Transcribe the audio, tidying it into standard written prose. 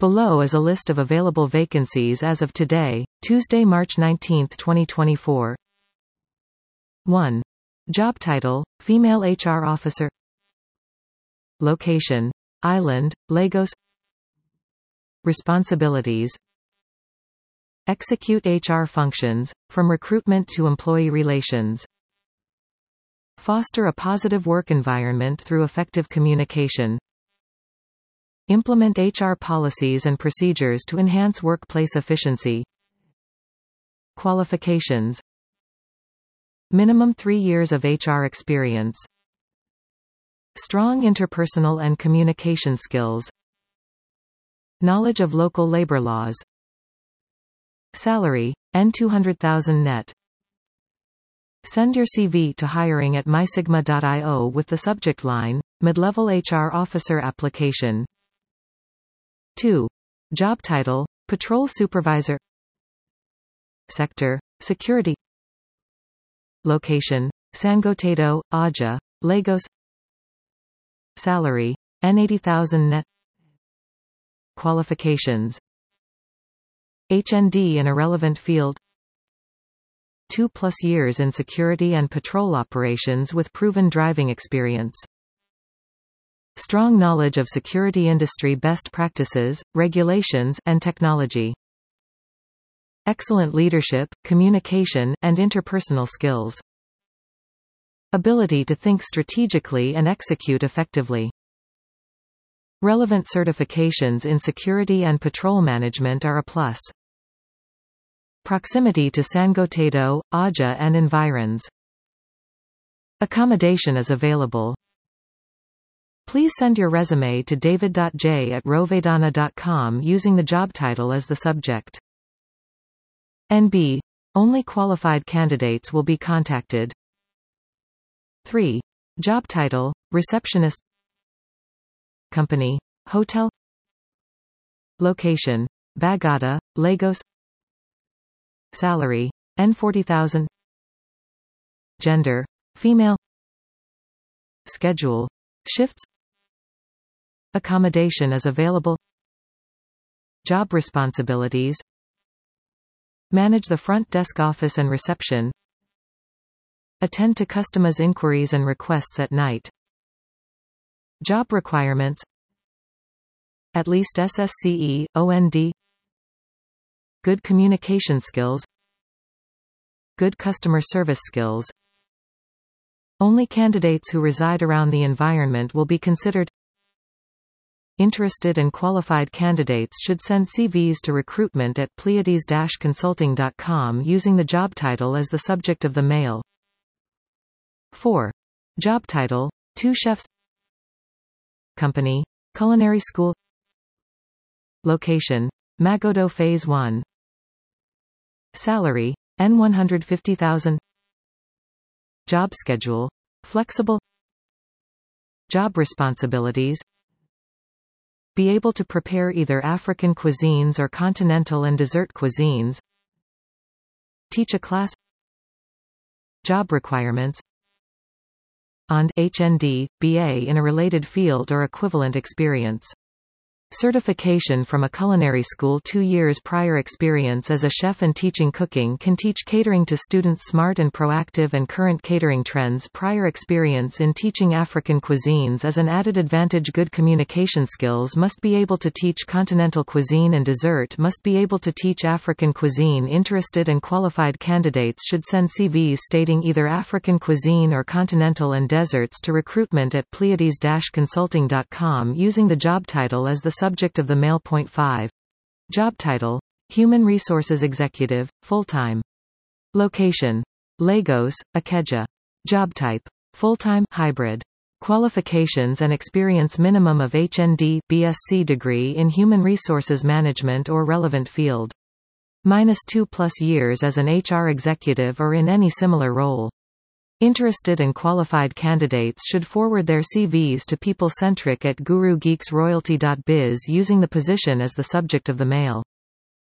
Below is a list of available vacancies as of today, Tuesday, March 19, 2024. 1. Job title: Female HR Officer. Location: Island, Lagos. Responsibilities: execute HR functions, from recruitment to employee relations. Foster a positive work environment through effective communication. Implement HR policies and procedures to enhance workplace efficiency. Qualifications: minimum 3 years of HR experience. Strong interpersonal and communication skills. Knowledge of local labor laws. Salary: N200,000 net. Send your CV to hiring@mysigma.io with the subject line, Mid-level HR Officer Application. 2. Job title: Patrol Supervisor. Sector: Security. Location: Sangotedo, Aja, Lagos. Salary: N80,000 net. Qualifications: HND in a relevant field. 2+ years in security and patrol operations with proven driving experience. Strong knowledge of security industry best practices, regulations, and technology. Excellent leadership, communication, and interpersonal skills. Ability to think strategically and execute effectively. Relevant certifications in security and patrol management are a plus. Proximity to Sangotedo, Aja and environs. Accommodation is available. Please send your resume to david.j@rovedana.com using the job title as the subject. NB. Only qualified candidates will be contacted. 3. Job title: Receptionist. Company: Hotel. Location: Bagata, Lagos. Salary: N40,000. Gender: female. Schedule: shifts. Accommodation is available. Job responsibilities: manage the front desk office and reception. Attend to customers' inquiries and requests at night. Job requirements: at least SSCE, OND. Good communication skills. Good customer service skills. Only candidates who reside around the environment will be considered. Interested and qualified candidates should send CVs to recruitment@pleiades-consulting.com using the job title as the subject of the mail. 4. Job title: 2 chefs. Company: Culinary School. Location: Magodo Phase 1. Salary: N150,000. Job schedule: flexible. Job responsibilities: be able to prepare either African cuisines or continental and dessert cuisines. Teach a class. Job requirements: OND, HND, BA in a related field or equivalent experience. Certification from a culinary school. 2 years prior experience as a chef and teaching cooking can teach catering to students. Smart and proactive and current catering trends. Prior experience in teaching African cuisines is an added advantage. Good communication skills. Must be able to teach continental cuisine and dessert. Must be able to teach African cuisine. Interested and qualified candidates should send CVs stating either African cuisine or continental and desserts to recruitment@pleiades-consulting.com using the job title as the subject of the mail. 5. Job title: Human Resources Executive, full-time. Location: Lagos, Ikeja. Job type: full-time, hybrid. Qualifications and experience: minimum of HND, BSc degree in Human Resources Management or relevant field. -2+ years as an HR executive or in any similar role. Interested and qualified candidates should forward their CVs to peoplecentric@gurugeeksroyalty.biz using the position as the subject of the mail.